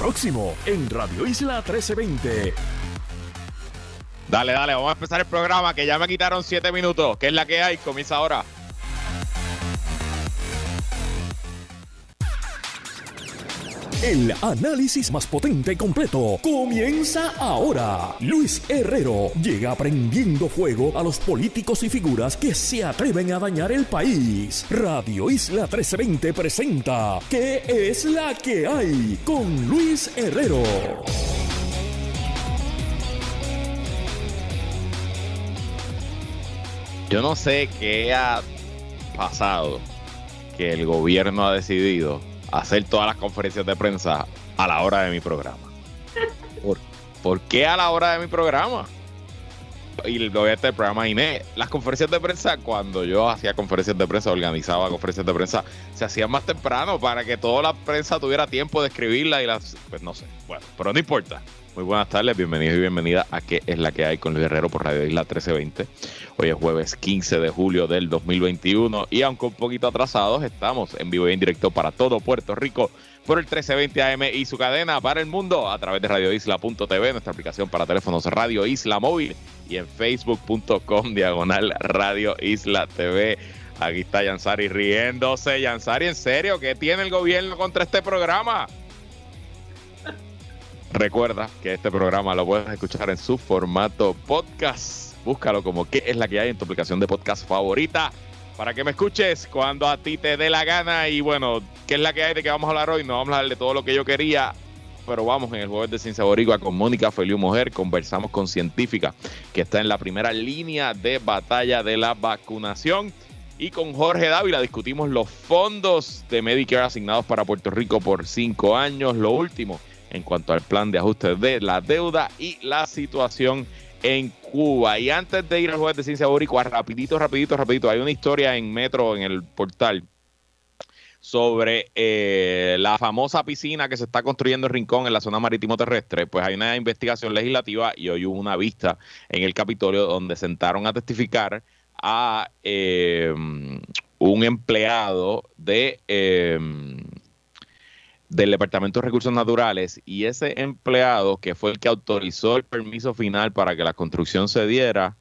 próximo en Radio Isla 1320. Dale, vamos a empezar el programa que ya me quitaron 7 minutos. ¿Qué es la que hay? Comienza ahora. El análisis más potente y completo comienza ahora. Luis Herrero llega prendiendo fuego a los políticos y figuras que se atreven a dañar el país. Radio Isla 1320 presenta ¿Qué es la que hay? Con Luis Herrero. Yo no sé qué ha pasado que el gobierno ha decidido hacer todas las conferencias de prensa a la hora de mi programa. ¿Por qué a la hora de mi programa? Y lo voy a este programa Inés. Las conferencias de prensa, cuando yo hacía conferencias de prensa, organizaba conferencias de prensa, se hacían más temprano para que toda la prensa tuviera tiempo de escribirla y las, pues no sé. Bueno, pero no importa. Muy buenas tardes, bienvenidos y bienvenidas a ¿Qué es la que hay? Con Luis Herrero por Radio Isla 1320. Hoy es jueves 15 de julio del 2021 y aunque un poquito atrasados, estamos en vivo y en directo para todo Puerto Rico por el 1320 AM y su cadena para el mundo a través de radioisla.tv, nuestra aplicación para teléfonos Radio Isla Móvil y en facebook.com/Radio Isla TV. Aquí está Yansari riéndose. Yansari, ¿en serio? ¿Qué tiene el gobierno contra este programa? Recuerda que este programa lo puedes escuchar en su formato podcast. Búscalo como ¿Qué es la que hay? En tu aplicación de podcast favorita para que me escuches cuando a ti te dé la gana. Y bueno, ¿qué es la que hay? ¿De qué vamos a hablar hoy? No vamos a hablar de todo lo que yo quería, pero vamos en el Jueves de Ciencia Boricua con Mónica Feliu Mujer. Conversamos con científica que está en la primera línea de batalla de la vacunación. Y con Jorge Dávila discutimos los fondos de Medicare asignados para Puerto Rico por 5 años. Lo último en cuanto al plan de ajuste de la deuda y la situación en Cuba. Y antes de ir al Jueves de Ciencia Boricua, rapidito, hay una historia en Metro, en el portal, sobre la famosa piscina que se está construyendo en Rincón, en la zona marítimo terrestre. Pues hay una investigación legislativa y hoy hubo una vista en el Capitolio donde sentaron a testificar a un empleado del Departamento de Recursos Naturales, y ese empleado que fue el que autorizó el permiso final para que la construcción se diera,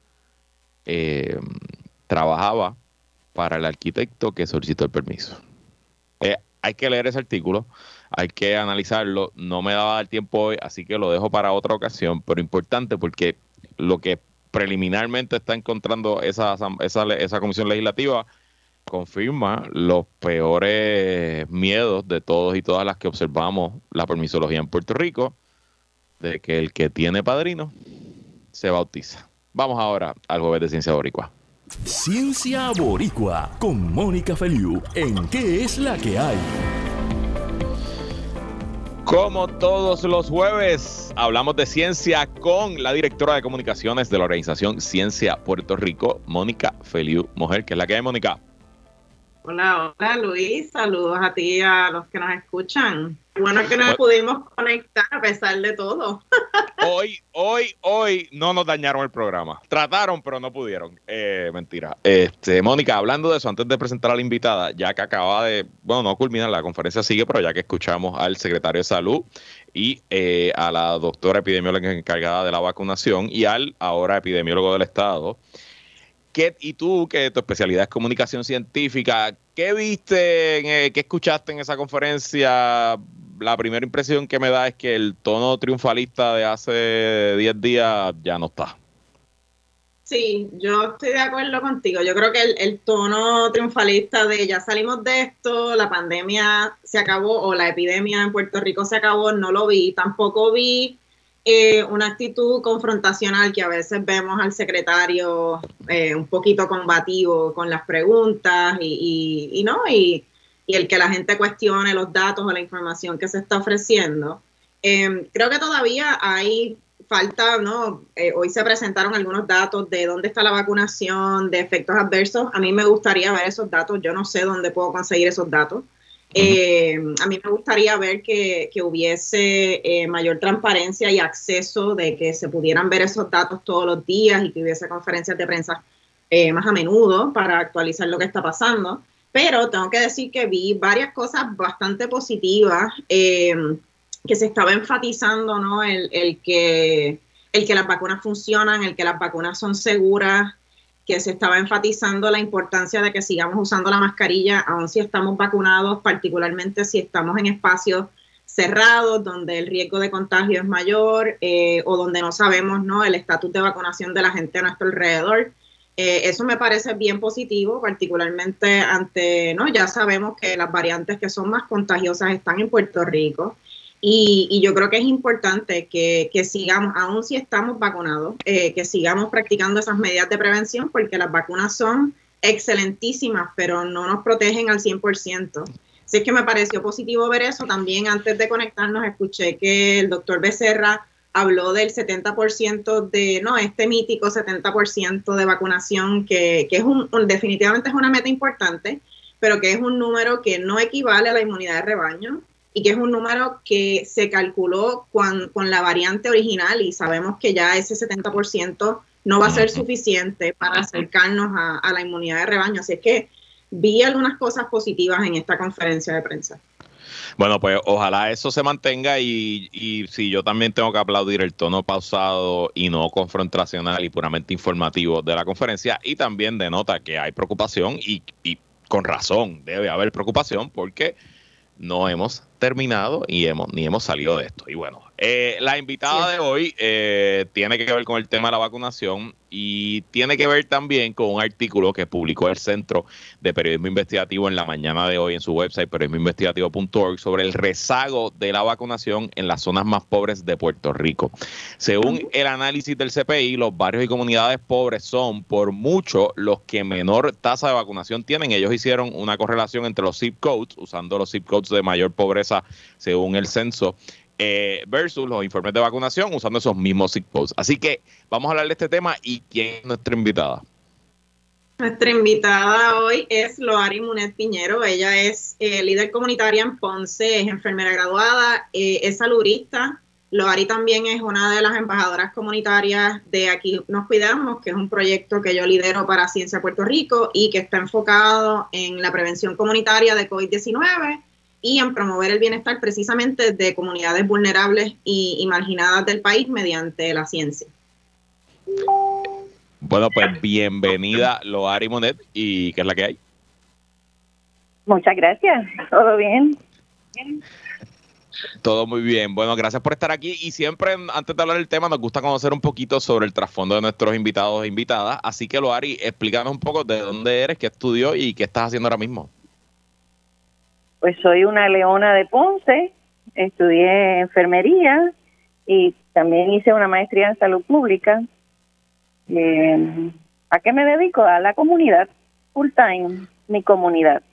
trabajaba para el arquitecto que solicitó el permiso. Hay que leer ese artículo, hay que analizarlo. No me daba el tiempo hoy, así que lo dejo para otra ocasión, pero importante porque lo que preliminarmente está encontrando esa comisión legislativa confirma los peores miedos de todos y todas las que observamos la permisología en Puerto Rico, de que el que tiene padrino se bautiza. Vamos ahora al Jueves de Ciencia Boricua. Ciencia Boricua con Mónica Feliu en ¿Qué es la que hay? Como todos los jueves, hablamos de ciencia con la directora de comunicaciones de la organización Ciencia Puerto Rico, Mónica Feliu Mujer. ¿Qué es la que hay, Mónica? Hola Luis, saludos a ti y a los que nos escuchan. Bueno que nos pudimos conectar a pesar de todo. Hoy no nos dañaron el programa. Trataron, pero no pudieron. Mentira. Mónica, hablando de eso, antes de presentar a la invitada, ya que acaba de, no culmina, la conferencia sigue, pero ya que escuchamos al secretario de Salud y a la doctora epidemióloga encargada de la vacunación y al ahora epidemiólogo del Estado, y tú, que tu especialidad es comunicación científica, ¿qué viste, qué escuchaste en esa conferencia? La primera impresión que me da es que el tono triunfalista de hace 10 días ya no está. Sí, yo estoy de acuerdo contigo. Yo creo que el tono triunfalista de ya salimos de esto, la pandemia se acabó o la epidemia en Puerto Rico se acabó, no lo vi. Tampoco vi una actitud confrontacional que a veces vemos al secretario un poquito combativo con las preguntas y el que la gente cuestione los datos o la información que se está ofreciendo. Creo que todavía hay falta, ¿no? Hoy se presentaron algunos datos de dónde está la vacunación, de efectos adversos. A mí me gustaría ver esos datos. Yo no sé dónde puedo conseguir esos datos. A mí me gustaría ver que hubiese mayor transparencia y acceso, de que se pudieran ver esos datos todos los días y que hubiese conferencias de prensa más a menudo para actualizar lo que está pasando. Pero tengo que decir que vi varias cosas bastante positivas. que se estaba enfatizando, ¿no? el que las vacunas funcionan, el que las vacunas son seguras, que se estaba enfatizando la importancia de que sigamos usando la mascarilla aun si estamos vacunados, particularmente si estamos en espacios cerrados donde el riesgo de contagio es mayor o donde no sabemos, ¿no?, el estatus de vacunación de la gente a nuestro alrededor. Eso me parece bien positivo, particularmente ante, ¿no?, ya sabemos que las variantes que son más contagiosas están en Puerto Rico. Y yo creo que es importante que sigamos, aun si estamos vacunados, que sigamos practicando esas medidas de prevención, porque las vacunas son excelentísimas, pero no nos protegen al 100%. Así es que me pareció positivo ver eso. También antes de conectarnos escuché que el doctor Becerra habló del 70% este mítico 70% de vacunación, que es definitivamente es una meta importante, pero que es un número que no equivale a la inmunidad de rebaño, y que es un número que se calculó con la variante original, y sabemos que ya ese 70% no va a ser suficiente para acercarnos a la inmunidad de rebaño. Así es que vi algunas cosas positivas en esta conferencia de prensa. Bueno, pues ojalá eso se mantenga y sí, yo también tengo que aplaudir el tono pausado y no confrontacional y puramente informativo de la conferencia, y también denota que hay preocupación y con razón debe haber preocupación, porque no hemos terminado ni hemos salido de esto. Y bueno, la invitada de hoy tiene que ver con el tema de la vacunación y tiene que ver también con un artículo que publicó el Centro de Periodismo Investigativo en la mañana de hoy en su website, periodismoinvestigativo.org, sobre el rezago de la vacunación en las zonas más pobres de Puerto Rico. Según el análisis del CPI, los barrios y comunidades pobres son por mucho los que menor tasa de vacunación tienen. Ellos hicieron una correlación entre los zip codes, usando los zip codes de mayor pobreza según el censo, versus los informes de vacunación usando esos mismos zip codes. Así que vamos a hablar de este tema. ¿Y quién es nuestra invitada? Nuestra invitada hoy es Loari Munet Piñero. Ella es líder comunitaria en Ponce, es enfermera graduada, es salubrista. Loari también es una de las embajadoras comunitarias de Aquí Nos Cuidamos, que es un proyecto que yo lidero para Ciencia Puerto Rico y que está enfocado en la prevención comunitaria de COVID-19 y en promover el bienestar precisamente de comunidades vulnerables y marginadas del país mediante la ciencia. Bueno, pues bienvenida Loari Munet, y ¿qué es la que hay? Muchas gracias, ¿todo bien? Todo muy bien. Bueno, gracias por estar aquí, y siempre antes de hablar del tema nos gusta conocer un poquito sobre el trasfondo de nuestros invitados e invitadas, así que Loari, explícanos un poco de dónde eres, qué estudió y qué estás haciendo ahora mismo. Pues soy una leona de Ponce, estudié enfermería y también hice una maestría en salud pública. ¿A qué me dedico? A la comunidad, full time, mi comunidad.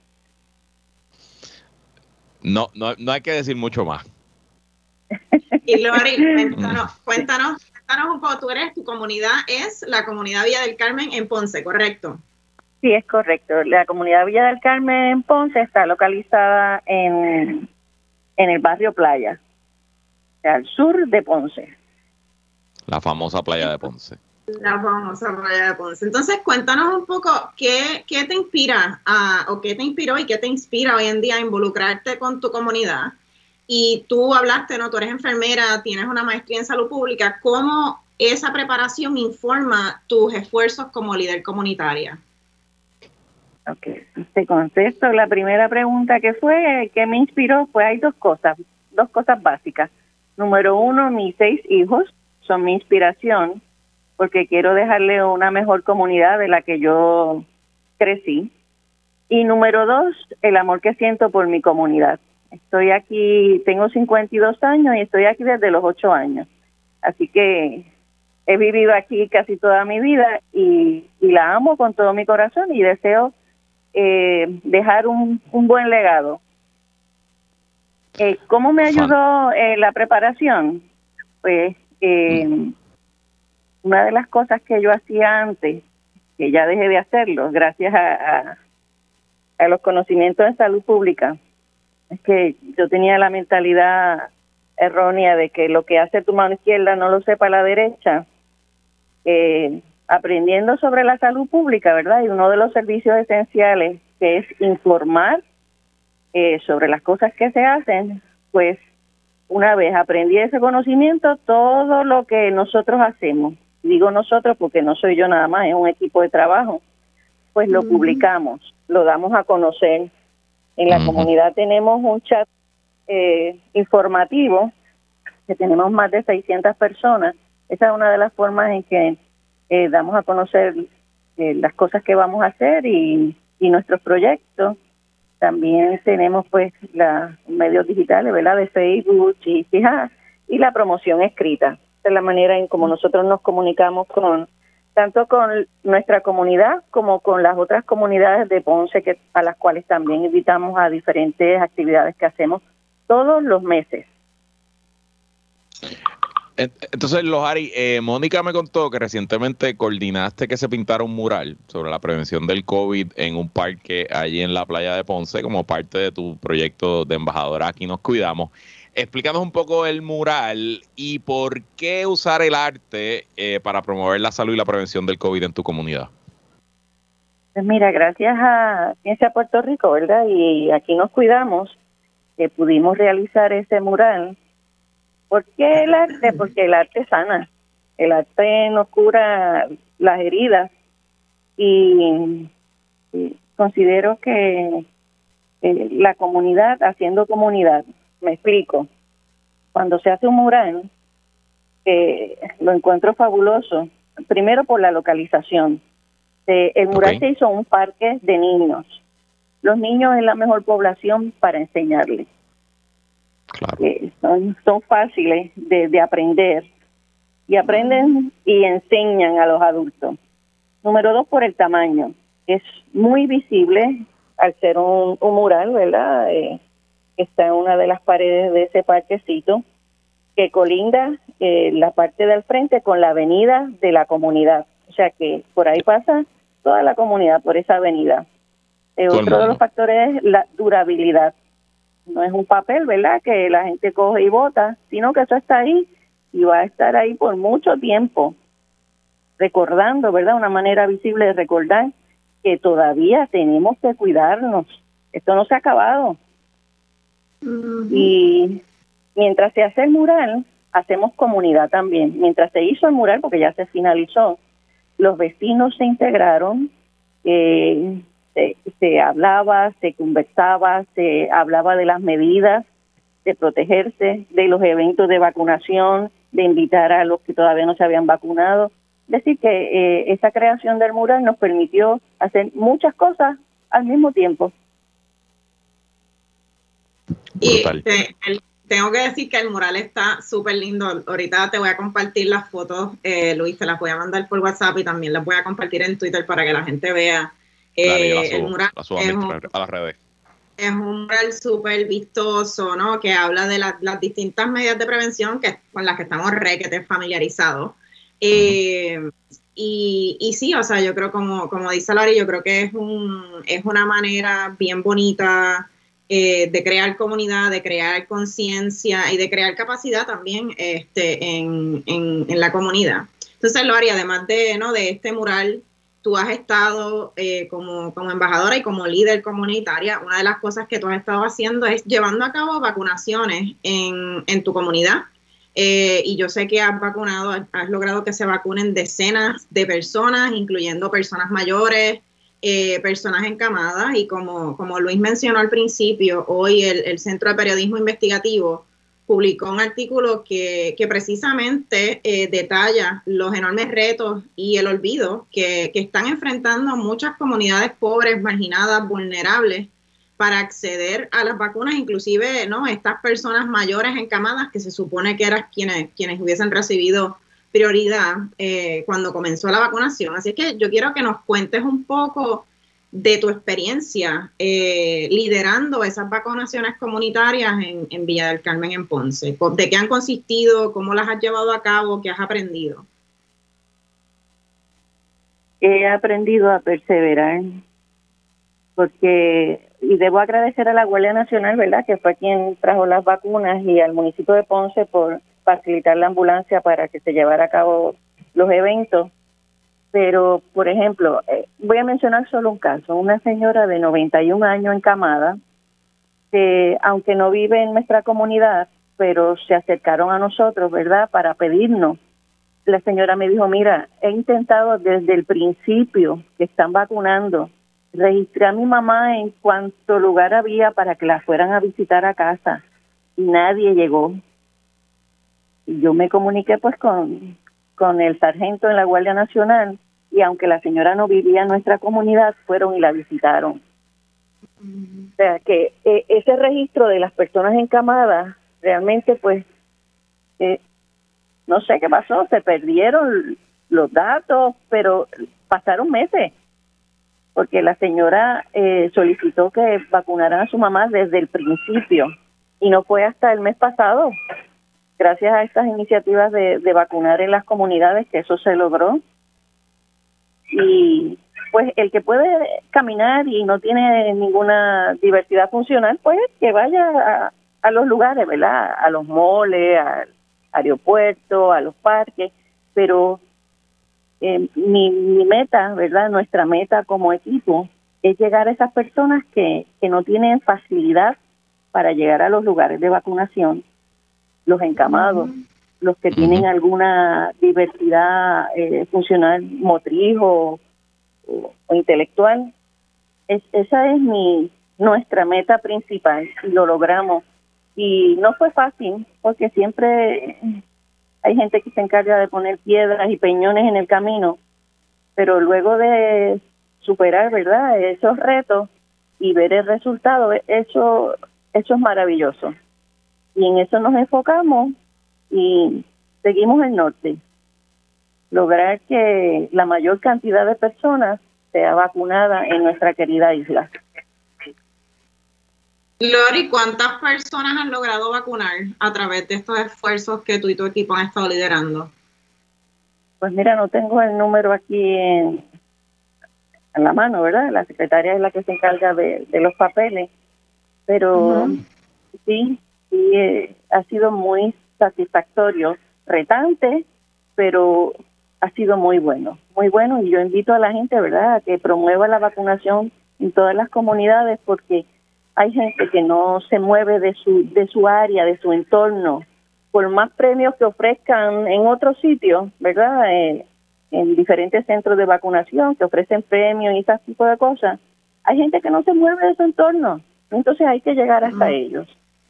No hay que decir mucho más. Y Loari, cuéntanos un poco. Tu comunidad es la comunidad Villa del Carmen en Ponce, ¿correcto? Sí, es correcto. La comunidad Villa del Carmen en Ponce está localizada en el barrio Playa, al sur de Ponce. La famosa playa de Ponce. La famosa playa de Ponce. Entonces, cuéntanos un poco qué te inspira o qué te inspiró y qué te inspira hoy en día a involucrarte con tu comunidad. Y tú hablaste, ¿no? Tú eres enfermera, tienes una maestría en salud pública. ¿Cómo esa preparación informa tus esfuerzos como líder comunitaria? Ok, te contesto la primera pregunta que me inspiró, pues hay dos cosas básicas. Número uno, mis 6 hijos son mi inspiración, porque quiero dejarle una mejor comunidad de la que yo crecí. Y número 2, el amor que siento por mi comunidad. Estoy aquí, tengo 52 años y estoy aquí desde los 8 años. Así que he vivido aquí casi toda mi vida y la amo con todo mi corazón y deseo dejar un buen legado. ¿Cómo me ayudó la preparación? Pues una de las cosas que yo hacía antes, que ya dejé de hacerlo gracias a los conocimientos de salud pública, es que yo tenía la mentalidad errónea de que lo que hace tu mano izquierda no lo sepa la derecha. Aprendiendo sobre la salud pública, ¿verdad? Y uno de los servicios esenciales, que es informar sobre las cosas que se hacen, pues una vez aprendí ese conocimiento, todo lo que nosotros hacemos, digo nosotros porque no soy yo nada más, es un equipo de trabajo, pues lo publicamos, lo damos a conocer. En la comunidad tenemos un chat informativo, que tenemos más de 600 personas. Esa es una de las formas en que damos a conocer las cosas que vamos a hacer y nuestros proyectos. También tenemos pues los medios digitales, ¿verdad? De Facebook y la promoción escrita. Esa es la manera en como nosotros nos comunicamos tanto con nuestra comunidad como con las otras comunidades de Ponce, a las cuales también invitamos a diferentes actividades que hacemos todos los meses. Entonces, Lohari, Mónica me contó que recientemente coordinaste que se pintara un mural sobre la prevención del COVID en un parque allí en la playa de Ponce como parte de tu proyecto de embajadora Aquí Nos Cuidamos. Explícanos un poco el mural y por qué usar el arte para promover la salud y la prevención del COVID en tu comunidad. Pues mira, gracias a Ciencia Puerto Rico, ¿verdad? Y Aquí Nos Cuidamos, que pudimos realizar ese mural. ¿Por qué el arte? Porque el arte sana. El arte nos cura las heridas y considero que la comunidad, haciendo comunidad, me explico, cuando se hace un mural, lo encuentro fabuloso, primero por la localización. El mural se hizo en un parque de niños. Los niños es la mejor población para enseñarles. Claro. Son fáciles de aprender y aprenden y enseñan a los adultos. Número 2, por el tamaño. Es muy visible al ser un mural, ¿verdad? Está en una de las paredes de ese parquecito que colinda la parte del frente con la avenida de la comunidad. O sea que por ahí pasa toda la comunidad por esa avenida. Otro de los factores es la durabilidad. No es un papel, ¿verdad?, que la gente coge y bota, sino que eso está ahí y va a estar ahí por mucho tiempo, recordando, ¿verdad?, una manera visible de recordar que todavía tenemos que cuidarnos. Esto no se ha acabado. Y mientras se hace el mural, hacemos comunidad también. Mientras se hizo el mural, porque ya se finalizó, los vecinos se integraron, se hablaba, se conversaba, se hablaba de las medidas de protegerse, de los eventos de vacunación, de invitar a los que todavía no se habían vacunado. Es decir, que esa creación del mural nos permitió hacer muchas cosas al mismo tiempo. Y tengo que decir que el mural está súper lindo. Ahorita te voy a compartir las fotos, Luis, te las voy a mandar por WhatsApp y también las voy a compartir en Twitter para que la gente vea. El mural a las redes. Es un mural súper vistoso, ¿no? Que habla de las distintas medidas de prevención con las que estamos requete familiarizados. Y sí, o sea, yo creo, como dice Lari, yo creo que es una manera bien bonita de crear comunidad, de crear conciencia y de crear capacidad también en la comunidad. Entonces, Lari, además de este mural, tú has estado como embajadora y como líder comunitaria. Una de las cosas que tú has estado haciendo es llevando a cabo vacunaciones en tu comunidad. Y yo sé que has logrado que se vacunen decenas de personas, incluyendo personas mayores, personas encamadas. Y como Luis mencionó al principio, hoy el Centro de Periodismo Investigativo publicó un artículo que precisamente detalla los enormes retos y el olvido que están enfrentando muchas comunidades pobres, marginadas, vulnerables, para acceder a las vacunas, inclusive estas personas mayores encamadas que se supone que eran quienes hubiesen recibido prioridad cuando comenzó la vacunación. Así que yo quiero que nos cuentes un poco de tu experiencia liderando esas vacunaciones comunitarias en Villa del Carmen, en Ponce. ¿De qué han consistido? ¿Cómo las has llevado a cabo? ¿Qué has aprendido? He aprendido a perseverar, y debo agradecer a la Guardia Nacional, ¿verdad?, que fue quien trajo las vacunas, y al municipio de Ponce por facilitar la ambulancia para que se llevara a cabo los eventos. Pero, por ejemplo, voy a mencionar solo un caso. Una señora de 91 años encamada, que aunque no vive en nuestra comunidad, pero se acercaron a nosotros, ¿verdad?, para pedirnos. La señora me dijo, mira, he intentado desde el principio que están vacunando, registré a mi mamá en cuanto lugar había para que la fueran a visitar a casa y nadie llegó. Y yo me comuniqué pues con el sargento en la Guardia Nacional y aunque la señora no vivía en nuestra comunidad, fueron y la visitaron. O sea que ese registro de las personas encamadas realmente pues no sé qué pasó, se perdieron los datos, pero pasaron meses, porque la señora solicitó que vacunaran a su mamá desde el principio, y no fue hasta el mes pasado, gracias a estas iniciativas de vacunar en las comunidades, que eso se logró. Y pues el que puede caminar y no tiene ninguna diversidad funcional, pues que vaya a los lugares, ¿verdad? A los moles, al aeropuerto, a los parques, pero mi meta, ¿verdad? Nuestra meta como equipo es llegar a esas personas que no tienen facilidad para llegar a los lugares de vacunación, los encamados, los que tienen alguna diversidad funcional motriz o intelectual. Esa es nuestra meta principal y lo logramos. Y no fue fácil, porque siempre hay gente que se encarga de poner piedras y peñones en el camino, pero luego de superar, ¿verdad?, esos retos y ver el resultado, eso es maravilloso. Y en eso nos enfocamos y seguimos el norte. Lograr que la mayor cantidad de personas sea vacunada en nuestra querida isla. Lori, ¿cuántas personas han logrado vacunar a través de estos esfuerzos que tú y tu equipo han estado liderando? Pues mira, no tengo el número aquí en la mano, ¿verdad? La secretaria es la que se encarga de los papeles, pero sí, ha sido muy satisfactorio, retante, pero ha sido muy bueno, y yo invito a la gente, ¿verdad?, a que promueva la vacunación en todas las comunidades, porque hay gente que no se mueve de su área, de su entorno, por más premios que ofrezcan en otros sitios, ¿verdad?, en diferentes centros de vacunación que ofrecen premios y ese tipo de cosas, hay gente que no se mueve de su entorno, entonces hay que llegar hasta ellos.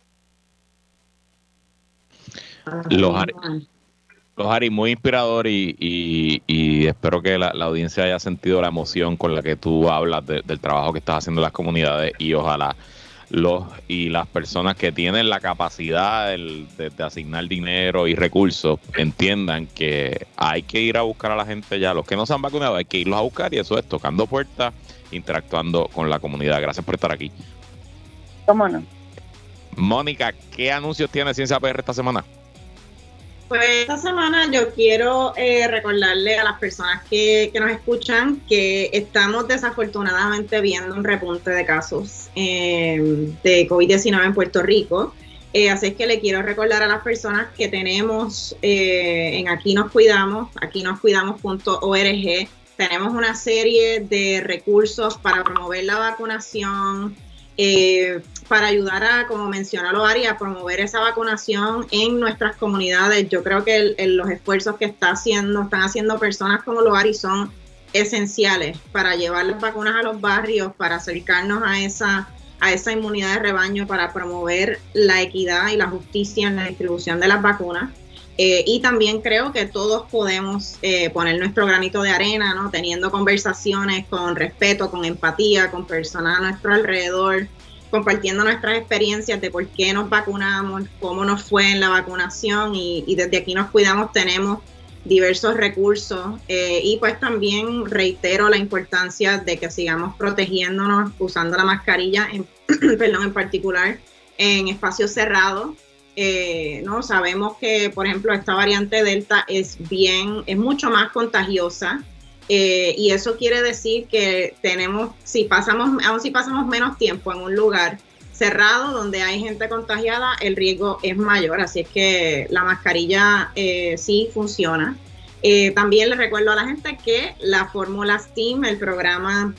Los Ari, muy inspirador y espero que la audiencia haya sentido la emoción con la que tú hablas del trabajo que estás haciendo en las comunidades, y ojalá las personas que tienen la capacidad de asignar dinero y recursos entiendan que hay que ir a buscar a la gente ya. Los que no se han vacunado hay que irlos a buscar, y eso es tocando puertas, interactuando con la comunidad. Gracias por estar aquí. ¿Cómo no? Mónica, ¿qué anuncios tiene Ciencia PR esta semana? Pues esta semana yo quiero recordarle a las personas que nos escuchan que estamos desafortunadamente viendo un repunte de casos de COVID-19 en Puerto Rico. Así es que le quiero recordar a las personas que tenemos en aquinoscuidamos.org, tenemos una serie de recursos para promover la vacunación, para ayudar a, como mencionó Loari, a promover esa vacunación en nuestras comunidades. Yo creo que los esfuerzos que están haciendo personas como Loari son esenciales para llevar las vacunas a los barrios, para acercarnos a esa inmunidad de rebaño, para promover la equidad y la justicia en la distribución de las vacunas. Y también creo que todos podemos poner nuestro granito de arena, ¿no?, teniendo conversaciones con respeto, con empatía, con personas a nuestro alrededor, compartiendo nuestras experiencias de por qué nos vacunamos, cómo nos fue en la vacunación, y desde Aquí Nos Cuidamos tenemos diversos recursos, y pues también reitero la importancia de que sigamos protegiéndonos usando la mascarilla, en particular en espacios cerrados. No sabemos que, por ejemplo, esta variante Delta es mucho más contagiosa, y eso quiere decir que aun si pasamos menos tiempo en un lugar cerrado donde hay gente contagiada, el riesgo es mayor. Así es que la mascarilla sí funciona. También les recuerdo a la gente que la Fórmula STEAM, el programa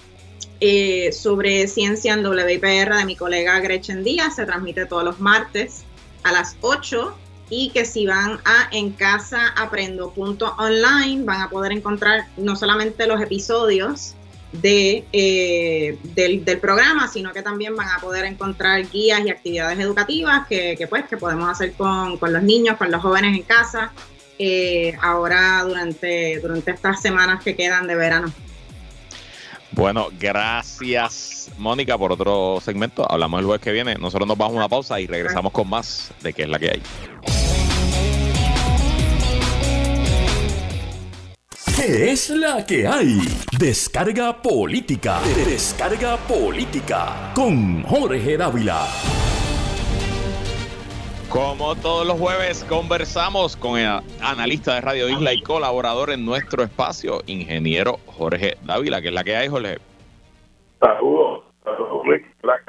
sobre ciencia en WIPR de mi colega Gretchen Díaz, se transmite todos los martes a las 8, y que si van a encasaAprendo.online van a poder encontrar no solamente los episodios del programa, sino que también van a poder encontrar guías y actividades educativas que podemos hacer con los niños, con los jóvenes en casa, ahora durante estas semanas que quedan de verano. Bueno, gracias Mónica por otro segmento. Hablamos el jueves que viene. Nosotros nos vamos a una pausa y regresamos con más de qué es la que hay. ¿Qué es la que hay? Descarga Política. Descarga Política con Jorge Dávila. Como todos los jueves, conversamos con el analista de Radio Isla y colaborador en nuestro espacio, ingeniero Jorge Dávila. ¿Qué es la que hay, Jorge? Saludos, Rick.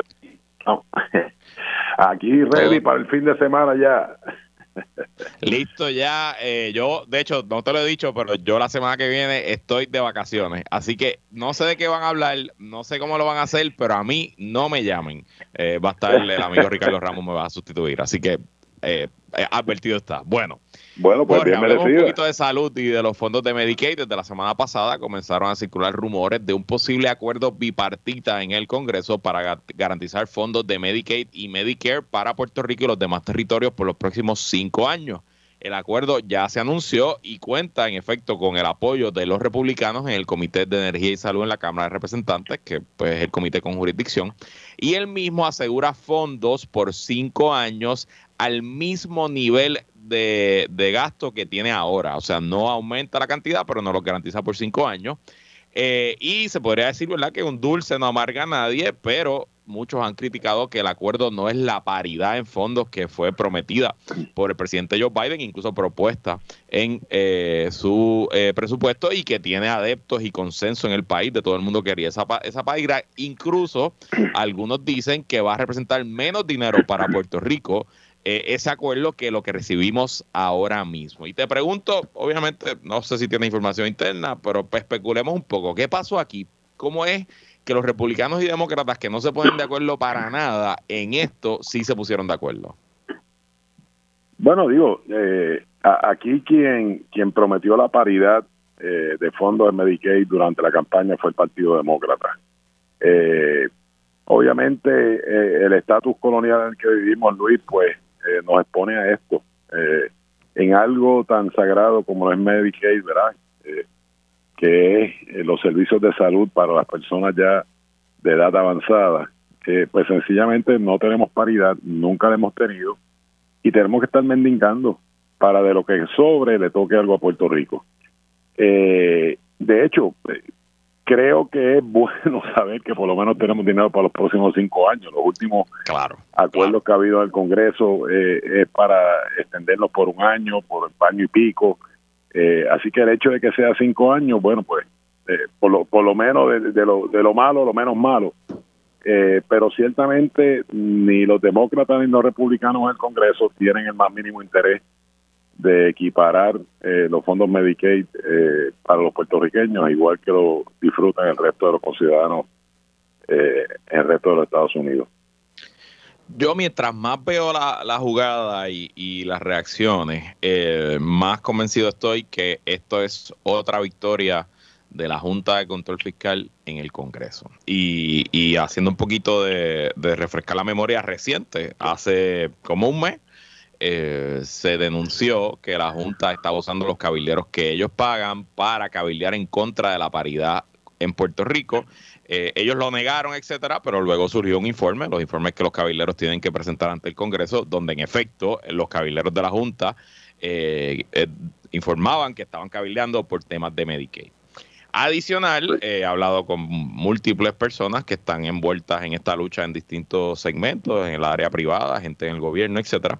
Aquí ready para el fin de semana ya. Listo ya. Yo, de hecho, no te lo he dicho, pero yo la semana que viene estoy de vacaciones. Así que no sé de qué van a hablar, no sé cómo lo van a hacer, pero a mí no me llamen. Va a estar el amigo Ricardo Ramos, me va a sustituir. Así que advertido está. Bueno, pues Jorge, bien hablemos un merecido. poquito de salud y de los fondos de Medicaid. Desde la semana pasada comenzaron a circular rumores de un posible acuerdo bipartita en el Congreso para garantizar fondos de Medicaid y Medicare para Puerto Rico y los demás territorios por los próximos 5 años. El acuerdo ya se anunció y cuenta, en efecto, con el apoyo de los republicanos en el Comité de Energía y Salud en la Cámara de Representantes, que pues, es el comité con jurisdicción, y él mismo asegura fondos por 5 años al mismo nivel de gasto que tiene ahora. O sea, no aumenta la cantidad, pero no lo garantiza por 5 años. Y se podría decir, ¿verdad?, que un dulce no amarga a nadie, pero muchos han criticado que el acuerdo no es la paridad en fondos que fue prometida por el presidente Joe Biden, incluso propuesta en su presupuesto, y que tiene adeptos y consenso en el país de todo el mundo que quería esa paridad. Incluso algunos dicen que va a representar menos dinero para Puerto Rico ese acuerdo que lo que recibimos ahora mismo. Y te pregunto, obviamente, no sé si tienes información interna, pero pues, especulemos un poco. ¿Qué pasó aquí? ¿Cómo es que los republicanos y demócratas que no se ponen de acuerdo para nada en esto sí se pusieron de acuerdo? Bueno, digo, aquí quien prometió la paridad de fondos de Medicaid durante la campaña fue el Partido Demócrata. Obviamente el estatus colonial en el que vivimos, Luis, pues nos expone a esto, en algo tan sagrado como es Medicaid, ¿verdad? Que es los servicios de salud para las personas ya de edad avanzada. Pues sencillamente no tenemos paridad, nunca la hemos tenido, y tenemos que estar mendigando para de lo que sobre le toque algo a Puerto Rico. De hecho, creo que es bueno saber que por lo menos tenemos dinero para los próximos 5 años. Los últimos acuerdos que ha habido en el Congreso es para extenderlos por 1 año, por 1 año y pico. Así que el hecho de que sea 5 años, bueno, pues por lo menos de lo malo, lo menos malo. Pero ciertamente ni los demócratas ni los republicanos en el Congreso tienen el más mínimo interés de equiparar los fondos Medicaid para los puertorriqueños, igual que lo disfrutan el resto de los conciudadanos en el resto de los Estados Unidos. Yo mientras más veo la jugada y las reacciones, más convencido estoy que esto es otra victoria de la Junta de Control Fiscal en el Congreso. Y haciendo un poquito de refrescar la memoria reciente, hace como 1 mes, se denunció que la Junta estaba usando los cabilderos que ellos pagan para cabildear en contra de la paridad en Puerto Rico. Ellos lo negaron, etcétera, pero luego surgió un informe, los informes que los cabilderos tienen que presentar ante el Congreso, donde en efecto los cabilderos de la Junta informaban que estaban cabildeando por temas de Medicaid. Adicional, he hablado con múltiples personas que están envueltas en esta lucha en distintos segmentos, en el área privada, gente en el gobierno, etcétera.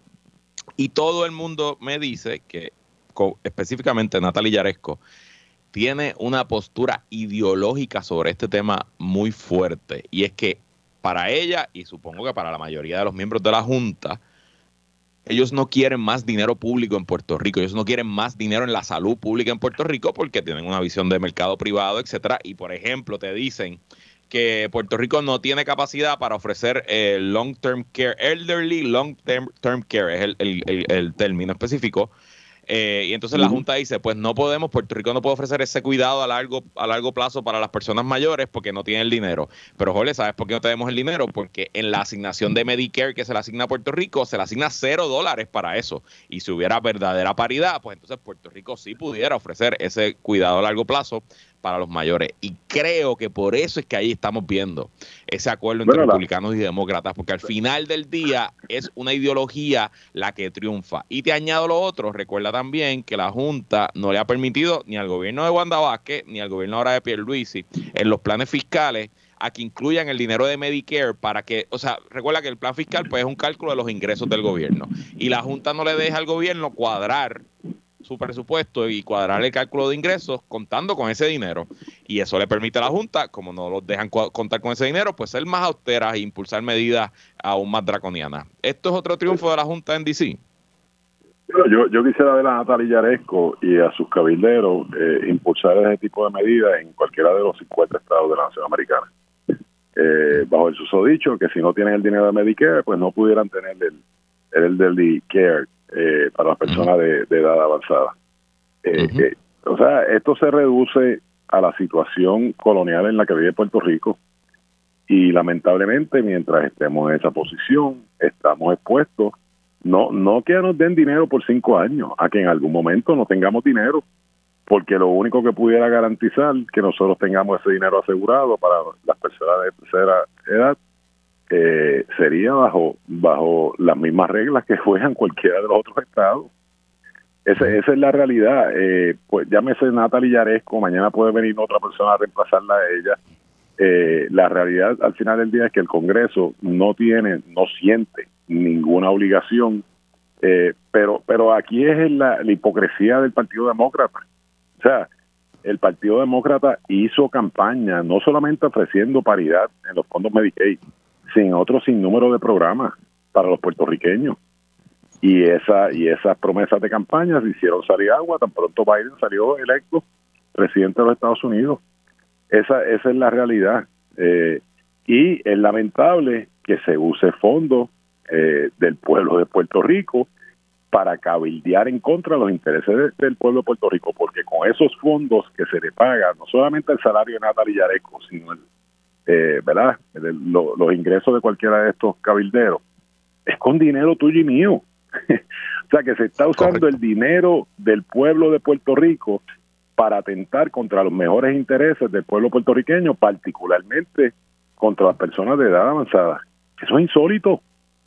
Y todo el mundo me dice que, específicamente Natalie Yaresco, tiene una postura ideológica sobre este tema muy fuerte. Y es que para ella, y supongo que para la mayoría de los miembros de la Junta, ellos no quieren más dinero público en Puerto Rico, ellos no quieren más dinero en la salud pública en Puerto Rico porque tienen una visión de mercado privado, etcétera. Y, por ejemplo, te dicen que Puerto Rico no tiene capacidad para ofrecer long-term care, elderly long-term care, es el término específico. Y entonces la Junta dice, pues no podemos, Puerto Rico no puede ofrecer ese cuidado a largo plazo para las personas mayores porque no tiene el dinero. Pero, Jorge, ¿sabes por qué no tenemos el dinero? Porque en la asignación de Medicare que se le asigna a Puerto Rico, se le asigna $0 para eso. Y si hubiera verdadera paridad, pues entonces Puerto Rico sí pudiera ofrecer ese cuidado a largo plazo para los mayores. Y creo que por eso es que ahí estamos viendo ese acuerdo entre republicanos y demócratas, porque al final del día es una ideología la que triunfa. Y te añado lo otro, recuerda también que la Junta no le ha permitido ni al gobierno de Wanda Vázquez, ni al gobierno ahora de Pierluisi, en los planes fiscales, a que incluyan el dinero de Medicare para que, o sea, recuerda que el plan fiscal pues es un cálculo de los ingresos del gobierno. Y la Junta no le deja al gobierno cuadrar su presupuesto y cuadrar el cálculo de ingresos contando con ese dinero, y eso le permite a la Junta, como no los dejan contar con ese dinero, pues ser más austeras e impulsar medidas aún más draconianas. ¿Esto es otro triunfo de la Junta en D.C.? Yo quisiera ver a Natalia Yaresco y a sus cabilderos impulsar ese tipo de medidas en cualquiera de los 50 estados de la nación americana, bajo el susodicho que si no tienen el dinero de Medicare, pues no pudieran tener el elderly care para las personas de edad avanzada. O sea, esto se reduce a la situación colonial en la que vive Puerto Rico, y lamentablemente mientras estemos en esa posición estamos expuestos no que nos den dinero por 5 años, a que en algún momento no tengamos dinero, porque lo único que pudiera garantizar que nosotros tengamos ese dinero asegurado para las personas de tercera edad sería bajo las mismas reglas que juegan cualquiera de los otros estados. Esa es la realidad. Pues llámese Natalia Yaresco, mañana puede venir otra persona a reemplazarla a ella. La realidad al final del día es que el Congreso no siente ninguna obligación, pero aquí es la hipocresía del Partido Demócrata. O sea, el Partido Demócrata hizo campaña no solamente ofreciendo paridad en los fondos Medicaid, sin otro sinnúmero de programas para los puertorriqueños, y esas promesas de campaña se hicieron salir agua tan pronto Biden salió electo presidente de los Estados Unidos. Esa es la realidad, y es lamentable que se use fondos del pueblo de Puerto Rico para cabildear en contra de los intereses del pueblo de Puerto Rico, porque con esos fondos que se le paga no solamente el salario de Natalia Yaresco, sino ¿verdad? Los ingresos de cualquiera de estos cabilderos, es con dinero tuyo y mío. O sea, que se está usando el dinero del pueblo de Puerto Rico para atentar contra los mejores intereses del pueblo puertorriqueño, particularmente contra las personas de edad avanzada. Eso es insólito.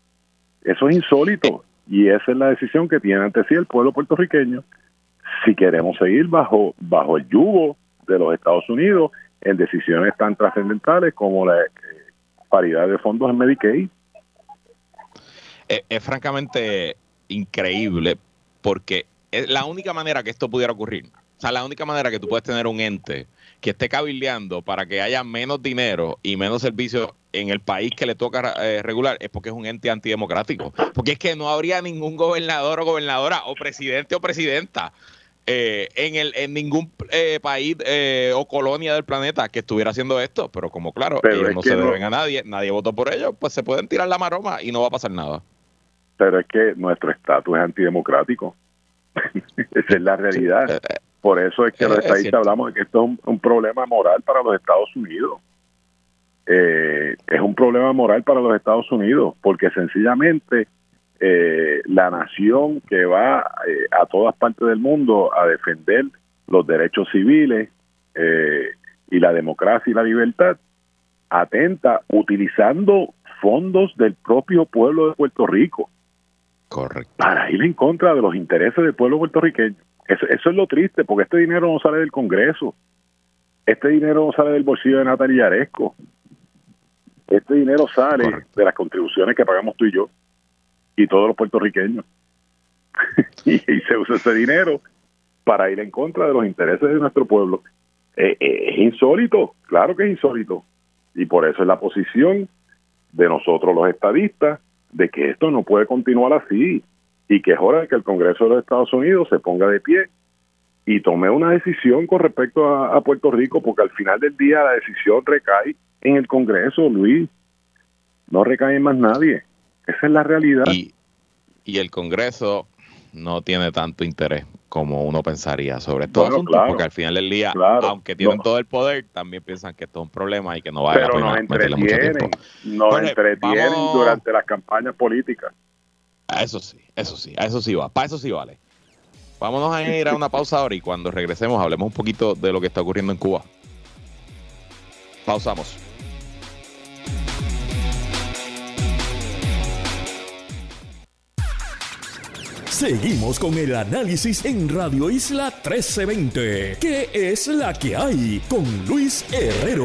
Y esa es la decisión que tiene ante sí el pueblo puertorriqueño si queremos seguir bajo el yugo de los Estados Unidos en decisiones tan trascendentales como la paridad de fondos en Medicaid. Es francamente increíble, porque es la única manera que esto pudiera ocurrir. O sea, la única manera que tú puedes tener un ente que esté cabildeando para que haya menos dinero y menos servicios en el país que le toca regular es porque es un ente antidemocrático. Porque es que no habría ningún gobernador o gobernadora o presidente o presidenta en ningún país o colonia del planeta que estuviera haciendo esto, pero como claro, ellos no se deben a nadie votó por ellos, pues se pueden tirar la maroma y no va a pasar nada. Pero es que nuestro estatus es antidemocrático. Esa es la realidad. Sí. Por eso es que los estadistas hablamos de que esto es un problema moral para los Estados Unidos. Es un problema moral para los Estados Unidos, porque sencillamente la nación que va a todas partes del mundo a defender los derechos civiles y la democracia y la libertad, atenta utilizando fondos del propio pueblo de Puerto Rico. Correcto. Para ir en contra de los intereses del pueblo puertorriqueño. Eso es lo triste, porque este dinero no sale del Congreso. Este dinero no sale del bolsillo de Natalia Yaresco. Este dinero sale de las contribuciones que pagamos tú y yo y todos los puertorriqueños. y se usa ese dinero para ir en contra de los intereses de nuestro pueblo. Es insólito, claro que es insólito. Y por eso es la posición de nosotros los estadistas de que esto no puede continuar así y que es hora de que el Congreso de los Estados Unidos se ponga de pie y tome una decisión con respecto a Puerto Rico, porque al final del día la decisión recae en el Congreso, Luis. No recae en más nadie. Esa es la realidad. Y el Congreso no tiene tanto interés como uno pensaría sobre todo asunto, claro, porque al final del día, claro, aunque tienen todo el poder, también piensan que esto es un problema y que no vale la pena meterle mucho tiempo. Nos entretienen durante las campañas políticas. Eso sí va, para eso sí vale. Vámonos a ir a una pausa ahora y cuando regresemos hablemos un poquito de lo que está ocurriendo en Cuba. Pausamos. Seguimos con el análisis en Radio Isla 1320. ¿Qué es la que hay? Con Luis Herrero.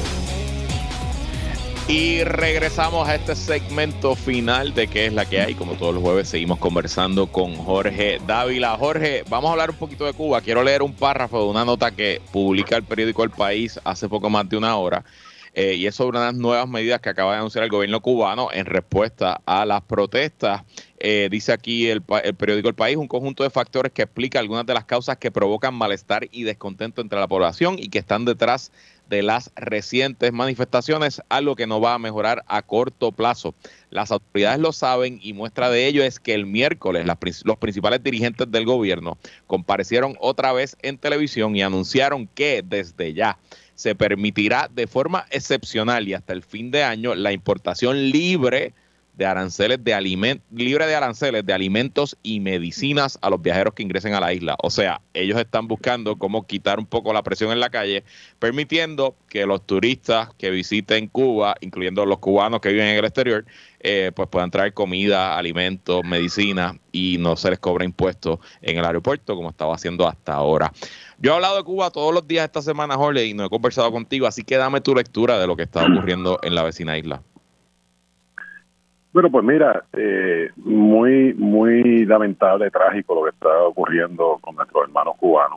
Y regresamos a este segmento final de ¿Qué es la que hay? Como todos los jueves seguimos conversando con Jorge Dávila. Jorge, vamos a hablar un poquito de Cuba. Quiero leer un párrafo de una nota que publica el periódico El País hace poco más de una hora. Y es sobre unas nuevas medidas que acaba de anunciar el gobierno cubano en respuesta a las protestas. Dice aquí el periódico El País, un conjunto de factores que explica algunas de las causas que provocan malestar y descontento entre la población y que están detrás de las recientes manifestaciones, algo que no va a mejorar a corto plazo. Las autoridades lo saben y muestra de ello es que el miércoles los principales dirigentes del gobierno comparecieron otra vez en televisión y anunciaron que desde ya se permitirá de forma excepcional y hasta el fin de año la importación libre de aranceles de alimentos y medicinas a los viajeros que ingresen a la isla. O sea, ellos están buscando cómo quitar un poco la presión en la calle, permitiendo que los turistas que visiten Cuba, incluyendo los cubanos que viven en el exterior, pues puedan traer comida, alimentos, medicinas y no se les cobra impuestos en el aeropuerto como estaba haciendo hasta ahora. Yo he hablado de Cuba todos los días esta semana, Jorge, y no he conversado contigo, así que dame tu lectura de lo que está ocurriendo en la vecina isla. Bueno, pues mira, muy, muy lamentable, trágico lo que está ocurriendo con nuestros hermanos cubanos.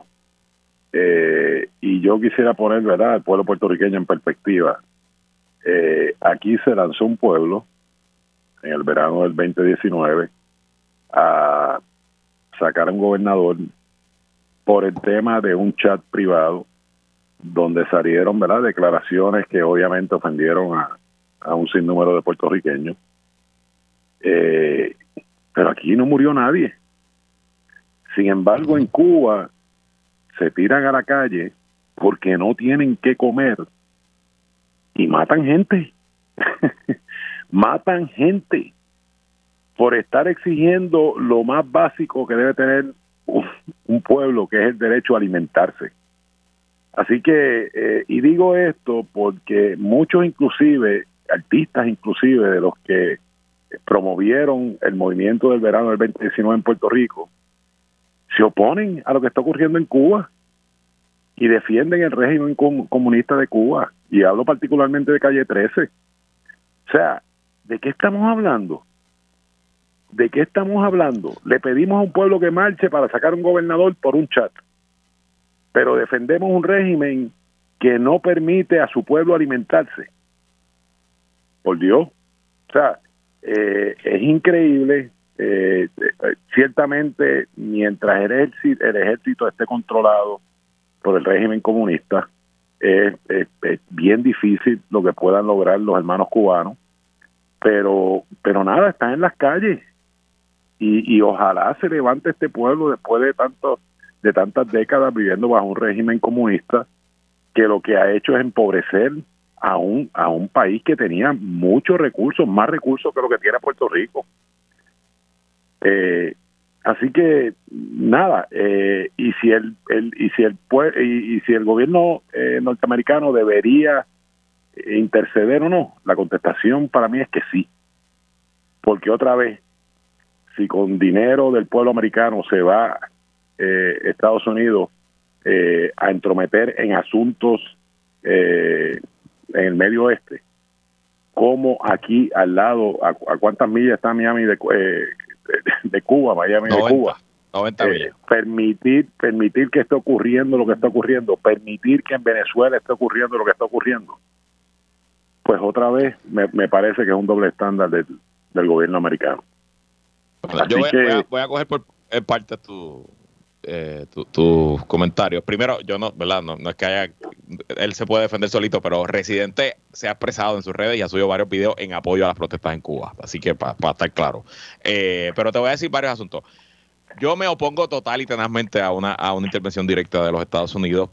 Y yo quisiera poner, ¿verdad?, al pueblo puertorriqueño en perspectiva. Aquí se lanzó un pueblo en el verano del 2019 a sacar a un gobernador por el tema de un chat privado donde salieron, ¿verdad?, declaraciones que obviamente ofendieron a un sinnúmero de puertorriqueños. Pero aquí no murió nadie. Sin embargo, en Cuba se tiran a la calle porque no tienen qué comer y matan gente. Matan gente por estar exigiendo lo más básico que debe tener un pueblo, que es el derecho a alimentarse. Así que, y digo esto porque muchos inclusive, artistas inclusive de los que promovieron el movimiento del verano del 2019 en Puerto Rico, se oponen a lo que está ocurriendo en Cuba y defienden el régimen comunista de Cuba, y hablo particularmente de Calle 13. O sea, ¿de qué estamos hablando? ¿De qué estamos hablando? Le pedimos a un pueblo que marche para sacar un gobernador por un chat, pero defendemos un régimen que no permite a su pueblo alimentarse. Por Dios. O sea, es increíble. Ciertamente, mientras el ejército esté controlado por el régimen comunista, es bien difícil lo que puedan lograr los hermanos cubanos, pero nada, están en las calles y ojalá se levante este pueblo después de tantas décadas viviendo bajo un régimen comunista que lo que ha hecho es empobrecer a un país que tenía muchos recursos, más recursos que lo que tiene Puerto Rico. Así que nada, y si el gobierno norteamericano debería interceder o no, la contestación para mí es que sí, porque otra vez, si con dinero del pueblo americano se va Estados Unidos a entrometer en asuntos en el Medio Oeste, como aquí al lado, a cuántas millas está Miami de Cuba, Miami 90, de Cuba, 90 millas. Permitir que esté ocurriendo lo que está ocurriendo, permitir que en Venezuela esté ocurriendo lo que está ocurriendo, pues otra vez me parece que es un doble estándar del gobierno americano. Yo voy a coger por parte tus comentarios. Primero, yo no, ¿verdad? No es que haya él se puede defender solito, pero Residente se ha expresado en sus redes y ha subido varios videos en apoyo a las protestas en Cuba. Así que para estar claro. Pero te voy a decir varios asuntos. Yo me opongo total y tenazmente a una intervención directa de los Estados Unidos.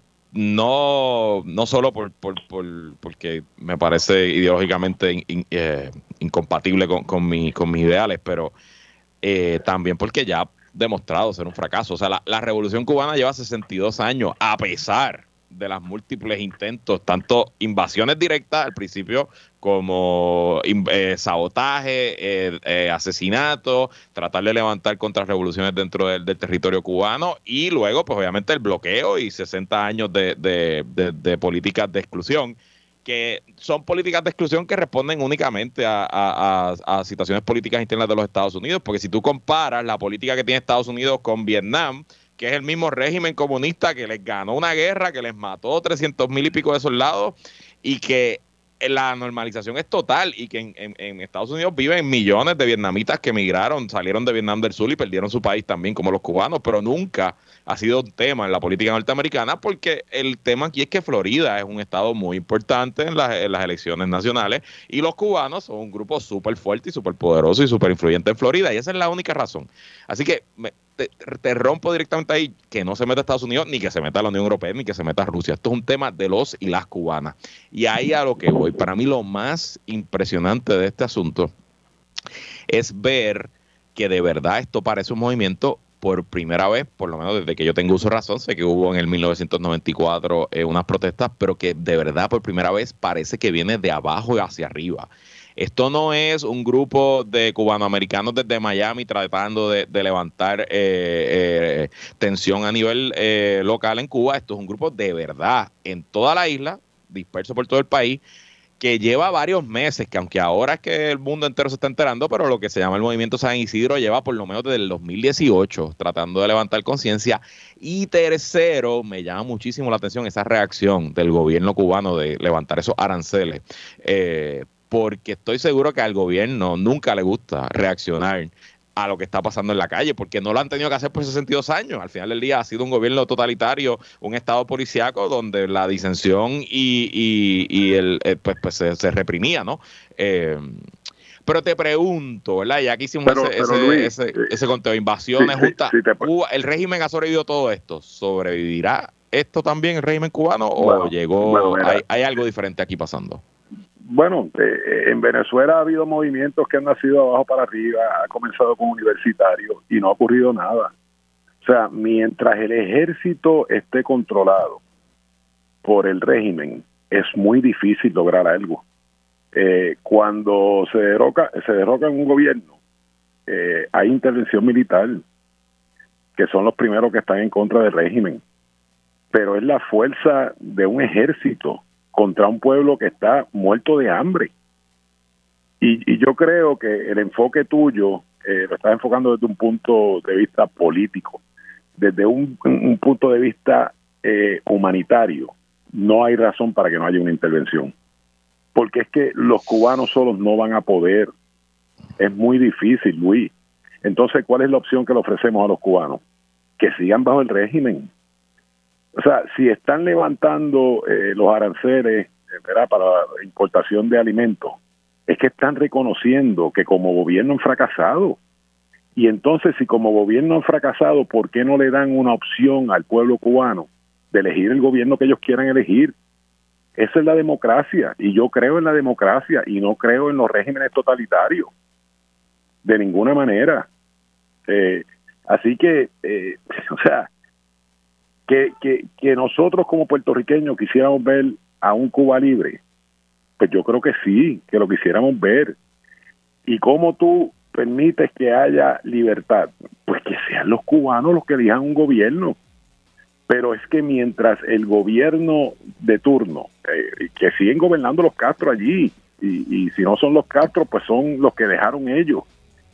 No solo porque me parece ideológicamente incompatible con mis ideales, pero también porque ya ha demostrado ser un fracaso. O sea, la Revolución Cubana lleva 62 años, a pesar de las múltiples intentos, tanto invasiones directas al principio como sabotaje, asesinato, tratar de levantar contrarrevoluciones dentro del territorio cubano y luego, pues obviamente el bloqueo y 60 años de políticas de exclusión, que son políticas de exclusión que responden únicamente a situaciones políticas internas de los Estados Unidos, porque si tú comparas la política que tiene Estados Unidos con Vietnam, que es el mismo régimen comunista que les ganó una guerra, que les mató 300,000 y pico de soldados, y que la normalización es total, y que en Estados Unidos viven millones de vietnamitas que emigraron, salieron de Vietnam del Sur y perdieron su país también, como los cubanos, pero nunca ha sido un tema en la política norteamericana, porque el tema aquí es que Florida es un estado muy importante en las elecciones nacionales, y los cubanos son un grupo súper fuerte y súper poderoso y súper influyente en Florida, y esa es la única razón. Así que te rompo directamente ahí, que no se meta a Estados Unidos, ni que se meta a la Unión Europea, ni que se meta a Rusia. Esto es un tema de los y las cubanas. Y ahí a lo que voy. Para mí lo más impresionante de este asunto es ver que de verdad esto parece un movimiento por primera vez, por lo menos desde que yo tengo uso de razón. Sé que hubo en el 1994 unas protestas, pero que de verdad por primera vez parece que viene de abajo hacia arriba. Esto no es un grupo de cubanoamericanos desde Miami tratando de levantar tensión a nivel local en Cuba. Esto es un grupo de verdad en toda la isla, disperso por todo el país, que lleva varios meses, que aunque ahora es que el mundo entero se está enterando, pero lo que se llama el Movimiento San Isidro lleva por lo menos desde el 2018 tratando de levantar conciencia. Y tercero, me llama muchísimo la atención esa reacción del gobierno cubano de levantar esos aranceles, porque estoy seguro que al gobierno nunca le gusta reaccionar a lo que está pasando en la calle, porque no lo han tenido que hacer por 62 años. Al final del día ha sido un gobierno totalitario, un estado policíaco donde la disensión y pues se reprimía, ¿no? Pero te pregunto, ¿verdad? Ya que hicimos ese conteo, invasiones, juntas, Cuba, ¿el régimen ha sobrevivido todo esto? ¿Sobrevivirá esto también el régimen cubano o hay algo diferente aquí pasando? Bueno, en Venezuela ha habido movimientos que han nacido de abajo para arriba, ha comenzado con universitarios y no ha ocurrido nada. O sea, mientras el ejército esté controlado por el régimen, es muy difícil lograr algo. Cuando se derroca un gobierno, hay intervención militar, que son los primeros que están en contra del régimen. Pero es la fuerza de un ejército contra un pueblo que está muerto de hambre. Y yo creo que el enfoque tuyo lo estás enfocando desde un punto de vista político. Desde un punto de vista humanitario, no hay razón para que no haya una intervención. Porque es que los cubanos solos no van a poder. Es muy difícil, Luis. Entonces, ¿cuál es la opción que le ofrecemos a los cubanos? Que sigan bajo el régimen. O sea, si están levantando los aranceles, ¿verdad?, para la importación de alimentos, es que están reconociendo que como gobierno han fracasado. Y entonces, si como gobierno han fracasado, ¿por qué no le dan una opción al pueblo cubano de elegir el gobierno que ellos quieran elegir? Esa es la democracia, y yo creo en la democracia y no creo en los regímenes totalitarios, de ninguna manera. Así que, o sea, que nosotros como puertorriqueños quisiéramos ver a un Cuba libre, pues yo creo que sí, que lo quisiéramos ver. ¿Y cómo tú permites que haya libertad? Pues que sean los cubanos los que elijan un gobierno. Pero es que mientras el gobierno de turno, que siguen gobernando los Castro allí, y si no son los Castro, pues son los que dejaron ellos,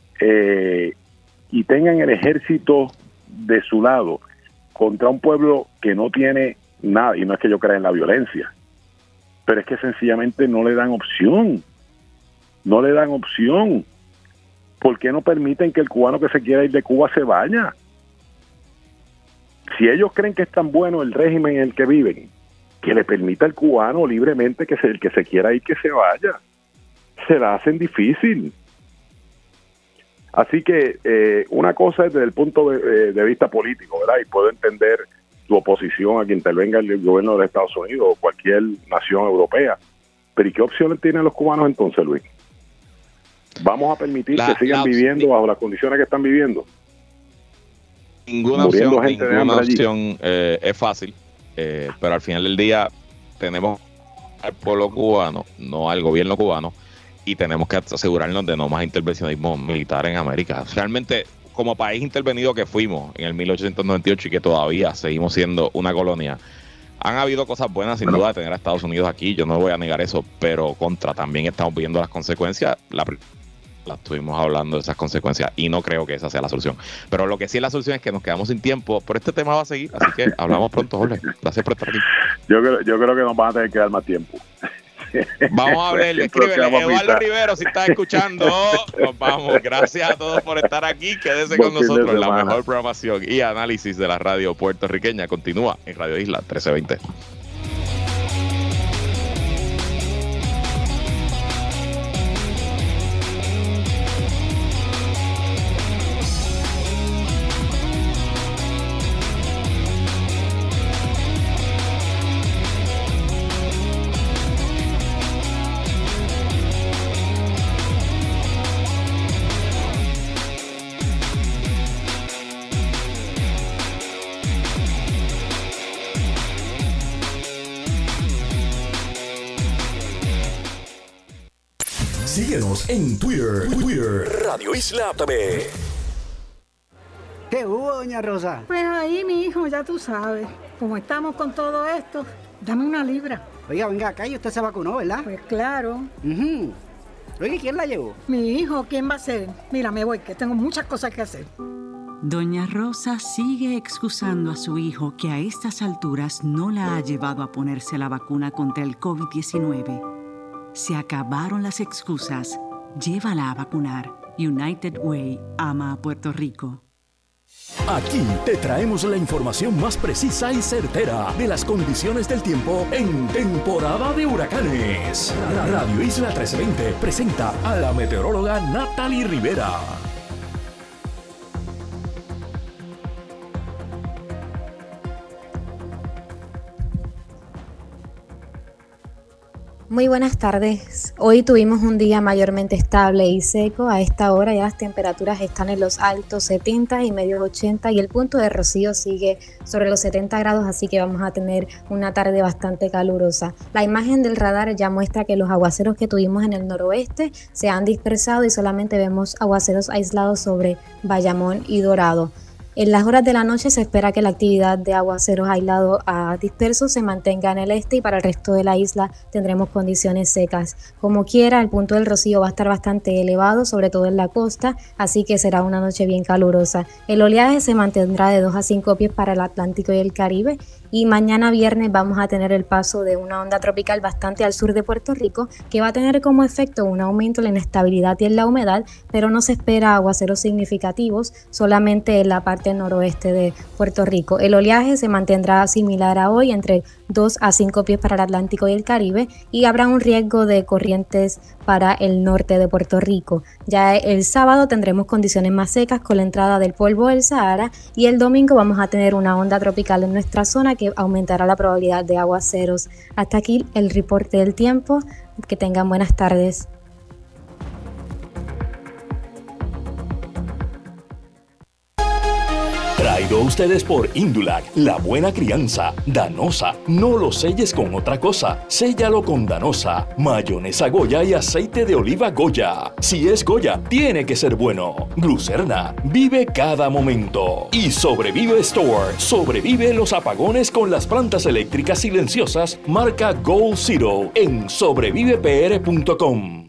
y tengan el ejército de su lado contra un pueblo que no tiene nada, y no es que yo crea en la violencia, pero es que sencillamente no le dan opción. No le dan opción. ¿Por qué no permiten que el cubano que se quiera ir de Cuba se vaya? Si ellos creen que es tan bueno el régimen en el que viven, que le permita al cubano libremente el que se quiera ir, que se vaya. Se la hacen difícil. Así que una cosa es desde el punto de vista político, ¿verdad? Y puedo entender tu oposición a que intervenga el gobierno de Estados Unidos o cualquier nación europea. Pero ¿y qué opciones tienen los cubanos entonces, Luis? ¿Vamos a permitir que sigan viviendo bajo las condiciones que están viviendo? Ninguna opción es fácil, pero al final del día tenemos al pueblo cubano, no al gobierno cubano, y tenemos que asegurarnos de no más intervencionismo militar en América. Realmente, como país intervenido que fuimos en el 1898 y que todavía seguimos siendo una colonia, han habido cosas buenas, sin duda, de tener a Estados Unidos aquí, yo no voy a negar eso, pero también estamos viendo las consecuencias. La estuvimos hablando de esas consecuencias y no creo que esa sea la solución. Pero lo que sí es la solución es que nos quedamos sin tiempo, pero este tema va a seguir, así que hablamos pronto, Jorge. Gracias por estar aquí. Yo creo que nos van a tener que dar más tiempo. Vamos a hablar, escríbele, Eduardo Rivero, si estás escuchando, nos vamos. Gracias a todos por estar aquí, quédese con nosotros. La mejor programación y análisis de la radio puertorriqueña continúa en Radio Isla 1320. Síguenos en Twitter, Radio Isla TV. ¿Qué hubo, doña Rosa? Pues ahí, mi hijo, ya tú sabes. Como estamos con todo esto, dame una libra. Oiga, venga acá y usted se vacunó, ¿verdad? Pues claro. Oiga, ¿quién la llevó? Mi hijo, ¿quién va a ser? Mira, me voy, que tengo muchas cosas que hacer. Doña Rosa sigue excusando a su hijo que a estas alturas no la ha llevado a ponerse la vacuna contra el COVID-19. Se acabaron las excusas. Llévala a vacunar. United Way ama a Puerto Rico. Aquí te traemos la información más precisa y certera de las condiciones del tiempo en temporada de huracanes. Radio Isla 1320 presenta a la meteoróloga Natalie Rivera. Muy buenas tardes. Hoy tuvimos un día mayormente estable y seco. A esta hora ya las temperaturas están en los altos 70 y medios 80 y el punto de rocío sigue sobre los 70 grados, así que vamos a tener una tarde bastante calurosa. La imagen del radar ya muestra que los aguaceros que tuvimos en el noroeste se han dispersado y solamente vemos aguaceros aislados sobre Bayamón y Dorado. En las horas de la noche se espera que la actividad de aguaceros aislados a dispersos se mantenga en el este y para el resto de la isla tendremos condiciones secas. Como quiera, el punto del rocío va a estar bastante elevado, sobre todo en la costa, así que será una noche bien calurosa. El oleaje se mantendrá de 2 a 5 pies para el Atlántico y el Caribe y mañana viernes vamos a tener el paso de una onda tropical bastante al sur de Puerto Rico que va a tener como efecto un aumento en la inestabilidad y en la humedad, pero no se espera aguaceros significativos, solamente en la parte noroeste de Puerto Rico. El oleaje se mantendrá similar a hoy, entre 2 a 5 pies para el Atlántico y el Caribe, y habrá un riesgo de corrientes para el norte de Puerto Rico. Ya el sábado tendremos condiciones más secas con la entrada del polvo del Sahara y el domingo vamos a tener una onda tropical en nuestra zona que aumentará la probabilidad de aguaceros. Hasta aquí el reporte del tiempo. Que tengan buenas tardes. Traído a ustedes por Indulac, la buena crianza. Danosa, no lo selles con otra cosa, séllalo con Danosa, mayonesa Goya y aceite de oliva Goya. Si es Goya, tiene que ser bueno. Glucerna, vive cada momento. Y Sobrevive Store, sobrevive los apagones con las plantas eléctricas silenciosas marca Gold Zero en sobrevivepr.com.